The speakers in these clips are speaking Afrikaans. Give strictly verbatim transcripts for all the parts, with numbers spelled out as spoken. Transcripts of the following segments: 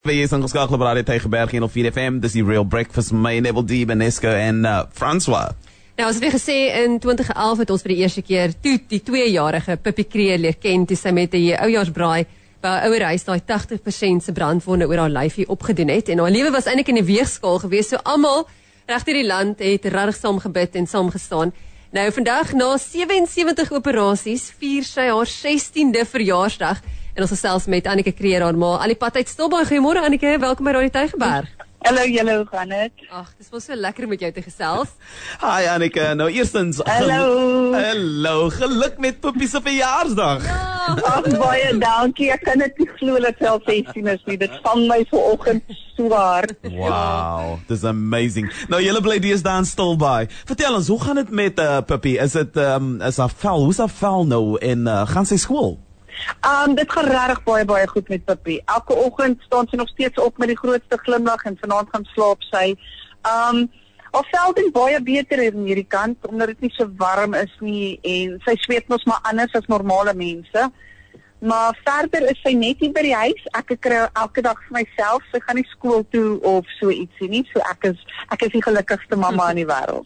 Jy is ingeskakel op Radio Tygerberg en op vier F M, dis die Real Breakfast met my, Neville D, Benesco en uh, François. Nou, ons het weer gesê, in twintig elf het ons vir die eerste keer toe die tweejarige Pippi Kreer leer ken, toe sy met die oujaarsbraai by haar ouer huis daai tagtig persent se brandwonde oor haar lyfie opgedoen het. En haar lewe was eintlik in 'n weegskaal gewees, so almal reg deur die land het regtig saam gebid en saam gestaan. Nou, vandag, na sewensewentig operasies, vier sy haar sestiende verjaarsdag. En ons gesels met Anneke Kreer, haar ma, al die pad uit Stilbaai. Goeiemôre Anneke, welkom by Radio Tygerberg. Hallo julle, hoe gaan dit? Ag, dis wel so lekker met jou te gesels. Hi Anneke, nou eerstens Hallo. Hallo, geluk met Pippi se verjaarsdag. Ja. Ag, baie dankie. Ek kan dit nie glo dat sy al sestien is nie. Dit vang my vanoggend so hard. Wow, dis amazing. Nou julle bly deesdae in Stilbaai. Vertel ons, hoe gaan dit met uh, Pippi? Is dit um, is haar vel? Hoe's haar vel nou en uh, gaan sy skool? Um, dit gaan regtig baie baie goed met Pippi. Elke oggend staan sy nog steeds op met die grootste glimlag en vanaand gaan slaap sy. Um, haar vel doen baie beter in hierdie kant omdat dit nie so warm is nie en sy sweet mos maar anders as normale mense. Maar verder is sy net hier by die huis. Ek kry elke dag vir myself. Sy gaan nie skool toe of so ietsie nie. So ek is ek is die gelukkigste mamma in die wêreld.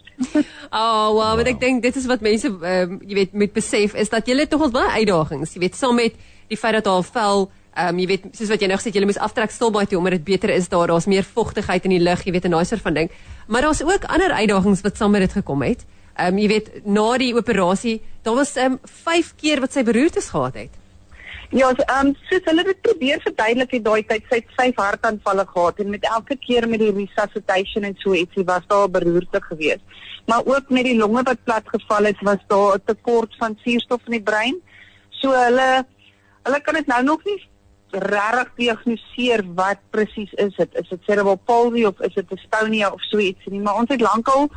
Oh, wow, want ek dink dit is wat mense um, jy weet moet besef is dat julle tog al baie uitdagings, jy weet, saam met die feit dat haar vel, um, jy weet, soos wat jy nou gesê het, julle moes aftrek Stilbaai toe omdat dit beter is daar, daar's meer vochtigheid in die lug, jy weet, en daai soort van ding. Maar daar's ook ander uitdagings wat saam met dit gekom het. Um, jy weet, na die operasie, daar was um, vyf keer wat sy beroertes gehad het. Ja, um, soos hulle dit probeer verduidelik het daai tyd, sy het vyf hartaanvalle gehad en met elke keer met die resuscitation en so ietsie was daar 'n beroerte geweest. Maar ook met die longe wat platgeval het, was daar 'n tekort van suurstof in die brein. So hulle hulle kan dit nou nog nie regtig diagnoseer wat presies is dit. Is dit cerebral palsy of is dit dystonia of so ietsie nie, maar ons het lankal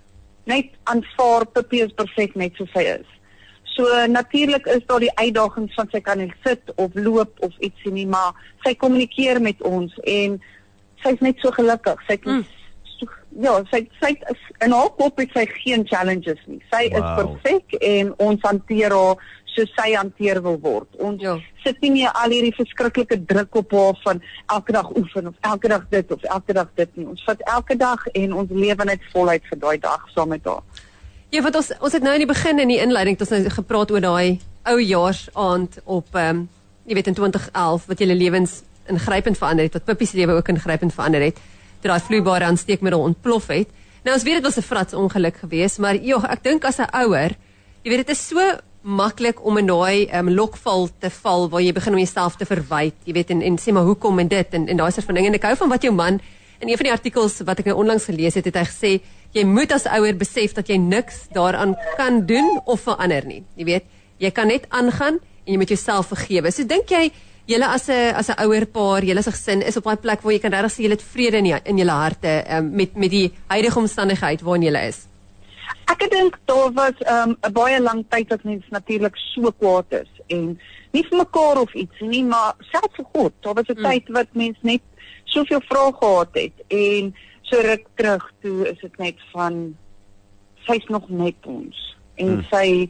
net aanvaar Pippi is perfek net soos sy is. So natuurlik is daar die uitdagings van sy kan nie sit of loop of ietsie nie, maar sy kommunikeer met ons en sy is net so gelukkig. Sy het mm. so, ja, sy sy is in haar kop het sy geen challenges nie. Sy wow. is perfek en ons hanteer haar soos sy hanteer wil word. Ons ja. sit nie meer al hierdie verskriklike druk op haar van elke dag oefen of elke dag dit of elke dag dit nie. Ons vat elke dag en ons lewe net voluit vir daai dag saam met haar. Ja, want ons ons het nou in die begin in die inleiding het ons nou gepraat oor daai oujaarsaand op ehm um, jy weet in twintig elf wat julle lewens ingrypend verander het, wat Pippi se lewe ook ingrypend verander het, toe daai vloeibare aansteekmiddel ontplof het. Nou ons weet dit was 'n frats ongeluk geweest, maar joh, ek dink as 'n ouer, jy weet dit is so maklik om in daai ehm um, lokval te val waar jy begin om jouself te verwyd, jy weet en en sê maar hoekom en dit en en daai soort van dinge. En ek hou van wat jou man in een van die artikels wat ek nou onlangs gelees het, het hy gesê jy moet as ouer besef dat jy niks daaraan kan doen of verander nie. Jy weet, jy kan net aangaan en jy moet jouself vergewe. So dink jy julle as 'n as 'n ouer paar, julle as 'n gesin is op daai plek waar jy kan regtig sê julle het vrede in die, in julle harte um, met met die huidige omstandigheid waarin julle is? Ek dink daar was 'n um, baie lang tyd dat mense natuurlik so kwaad is en nie vir mekaar of iets nie, maar selfs vir God. Daar was 'n mm. tyd wat mense net soveel vrae gehad het en so ruk terug toe is dit net van sy's nog net ons en hmm. sy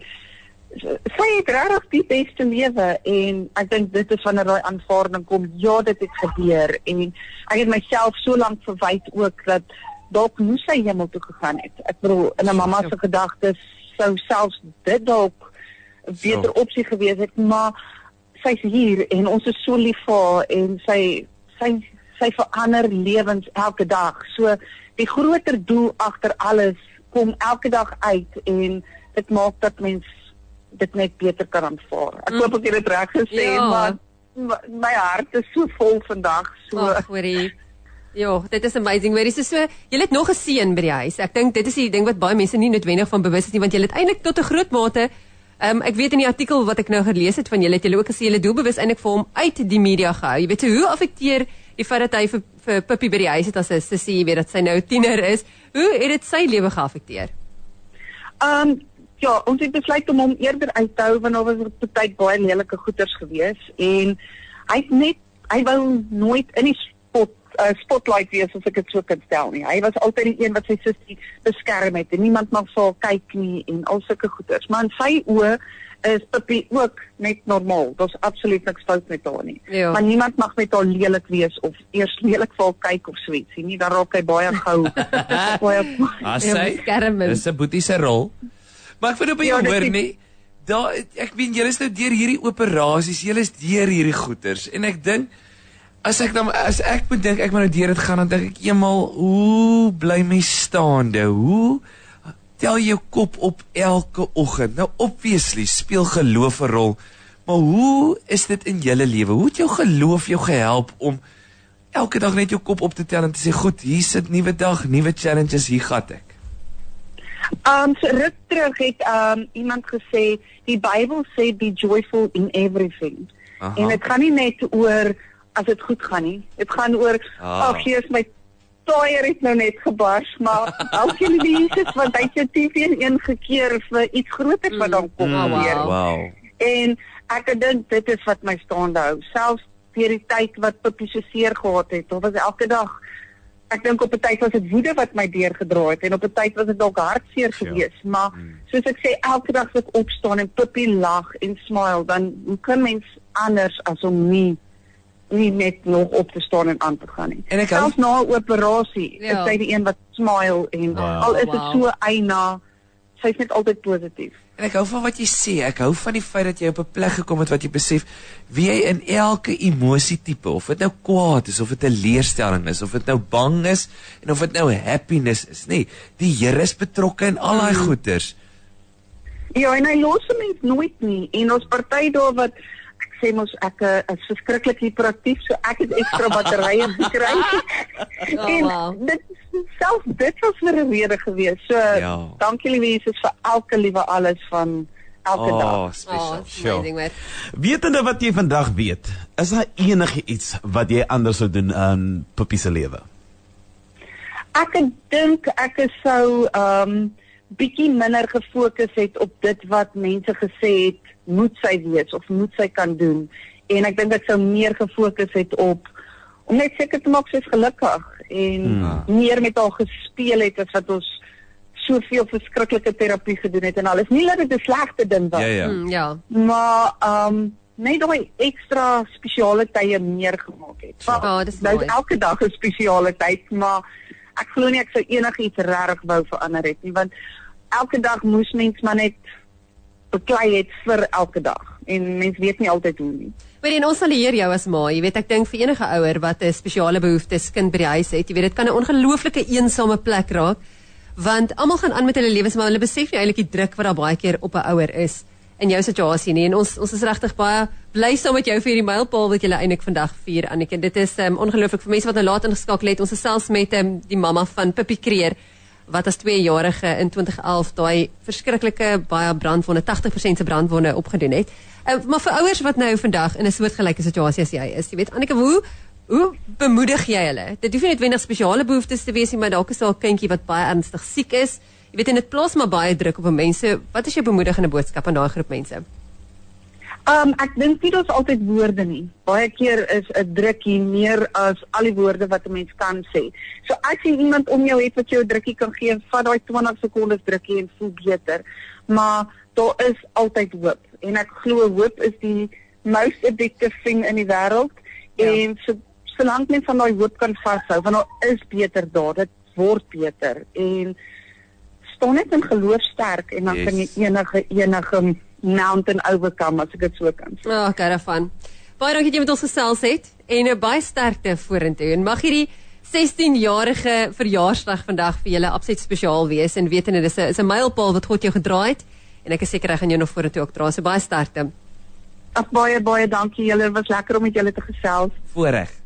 sy het regtig die beste lewe en ek dink dit is wanneer daai aanvaarding kom, ja dit het gebeur en ek het myself so lank verwyd ook dat dalk moes sy hemel toe gegaan het. Ek bedoel in 'n mamma se gedagtes sou selfs dit dalk 'n beter opsie gewees het, maar sy's hier en ons is so lief vir haar en sy sy sy verander lewens elke dag. So die groter doel agter alles kom elke dag uit en dit maak dat mens dit net beter kan aanvaar. Ek hoop ek het dit reg gesê, ja. maar my hart is so vol vandag. So Ag, hoorie. Ja, dit is amazing. Maar dis so, so jy het nog 'n seun by die huis. Ek dink dit is die ding wat baie mense nie noodwendig van bewus is nie, want jy het eintlik tot 'n groot mate Um, ek weet in die artikel wat ek nou gelees het van julle, het julle ook gesê julle doelbewus eintlik vir hom uit die media gehou. Jy weet, so, hoe affekteer die feit dat hy vir, vir Pippi by die huis het as 'n sussie, jy weet dat sy nou tiener is, hoe het dit sy lewe geaffekteer? Um, ja, ons het besluit om hom eerder uit te hou, want daar was op 'n tyd baie lelike goeters gewees, en hy het net, hy wou nooit in die spot, uh, spotlight wees, as ek dit so kan stel nie. Hy was altyd die een wat sy sussie beskerm het, en niemand mag vir haar kyk nie, en al sulke goeters. Maar in sy oë is Pippi ook net normaal. Daar's absoluut niks fout met haar nie. Ja. Maar niemand mag met haar lelik wees of eers lelik vir haar kyk of so ietsie nie. Dan raak hy baie gou. baie Ah, Ja, sy, beskerming. dis 'n boetie se rol. Maar ek vind op by Ja, jou dit hoor is- nie, daar, ek weet, julle is nou deur hierdie operasies, julle is deur hierdie goeters, en ek dink, as ek dan, as ek bedink, ek moet nou deur dit gaan, dan dink ek eenmal, hoe bly my staande, hoe tel jou kop op elke oggend? Nou, obviously, speel geloof 'n rol, maar hoe is dit in julle lewe? Hoe het jou geloof jou gehelp om elke dag net jou kop op te tel en te sê, goed, hier sit nuwe dag, nuwe challenges, hier gat ek. Um so ruk terug het um iemand gesê die Bybel sê be joyful in everything. Aha. En dit gaan nie net oor as dit goed gaan nie. Dit gaan oor Ah. ag Jesus my tyre het nou net gebars, maar elkeen die Jesus want hy het jou T V in een gekeer vir iets groter wat dan kom Mm. gebeur. Wow. Wow. En ek dink dit is wat my staande hou. Selfs deur die tyd wat Pippi so seer gehad het, of was elke dag ek dink op 'n tyd was dit woede wat my deurgedra het en op 'n tyd was dit dalk hartseer geweest, maar soos ek sê elke dag as ek opstaan en Pippi lag en smile, dan hoe kan mens anders as om nie nie net nog op te staan en aan te gaan nie. En ek hou- Selfs na 'n operasie, Ja. is sy die een wat smile en Wow. al is dit Wow. so eina, sy's net altyd positief. En ek hou van wat jy sê, ek hou van die feit dat jy op 'n plek gekom het wat jy besef wie jy in elke emosietipe, of dit nou kwaad is, of dit 'n leerstelling is, of dit nou bang is, en of dit nou happiness is, nee, die Here is betrokke in al daai goeters. Ja, en hy los 'n mens nooit nie. En ons party daar wat ek sê mos ek uh, is verskriklik hiperaktief, so ek het ekstra batterye gekry. Oh, en wow. dit self dit was vir 'n rede gewees. So Ja. dankie liewe Jesus vir elke liewe alles van elke Oh, dag. Oh, spesiaal. it's amazing, hoor. Wetende wat jy vandag weet, is daar enige iets wat jy anders sou doen in Pippi se lewe? Ek dink ek is sou um bietjie minder gefokus het op dit wat mense gesê het moet sy wees of moet sy kan doen, en ek dink ek sou meer gefokus het op om net seker te maak sy is gelukkig en Hmm. meer met haar gespeel het as wat ons soveel verskriklike terapie gedoen het en alles. Nie dat dit 'n slegte ding was, Ja, ja. Mm, ja. maar um net daai ekstra spesiale tye meer gemaak het. Ja, Maar dis nou mooi. is elke dag 'n spesiale tyd, maar ek glo nie ek sou enigiets regtig wou verander het nie, want elke dag moes mens maar net beklei het vir elke dag en mens weet nie altyd hoe nie. Maar en ons sal leer jou as ma, jy weet ek dink vir enige ouer wat 'n spesiale behoeftes kind by die huis het, jy weet dit kan 'n ongelooflike eensame plek raak, want almal gaan aan met hulle lewens, maar hulle besef nie eintlik die druk wat daar baie keer op 'n ouer is in jou situasie nie. En ons ons is regtig baie bly saam met jou vir hierdie mylpaal wat jy eintlik vandag vier, Anneke. Dit is um, ongelooflik vir mense wat nou laat ingeskakel het. Ons is selfs met um, die mamma van Pippi Kreer wat as tweejarige in twintig elf daai verskriklike baie brandwonde, tagtig persent se brandwonde opgedoen het. Uh, maar vir ouers wat nou vandag in 'n soortgelyke situasie as jy is, jy weet Anneke, hoe hoe bemoedig jy hulle? Dit hoef nie noodwendig spesiale behoeftes te wees nie, maar dalk is daar 'n kindjie wat baie ernstig siek is. Jy weet en dit plaas maar baie druk op mense. Wat is jou bemoedigende boodskap aan daai groep mense? Um ek dink nie daar's altyd woorde nie. Baie keer is 'n drukkie meer as al die woorde wat 'n mens kan sê. So as jy iemand om jou het wat jou 'n drukkie kan gee, vat daai twintig sekondes drukkie en voel beter. Maar daar is altyd hoop en ek glo hoop is die most addictive thing in die wêreld. Ja. En so solank mens van daai hoop kan vashou, want daar is beter daar, dit word beter en staan net in geloof sterk en dan Yes. kan jy enige enige mountain overcome, as ek dit so kan sê. Ah, oh, daarvan. Baie dankie dat jy met ons gesels het en 'n baie sterkte vorentoe. En mag hierdie sestienjarige verjaarsdag vandag vir julle absoluut spesiaal wees en wetende dis 'n is 'n mylpaal wat God jou gedraai het en ek is seker hy gaan jou nog vorentoe ook dra. So baie sterkte. Ag baie baie dankie julle, dit was lekker om met julle te gesels. Voorreg.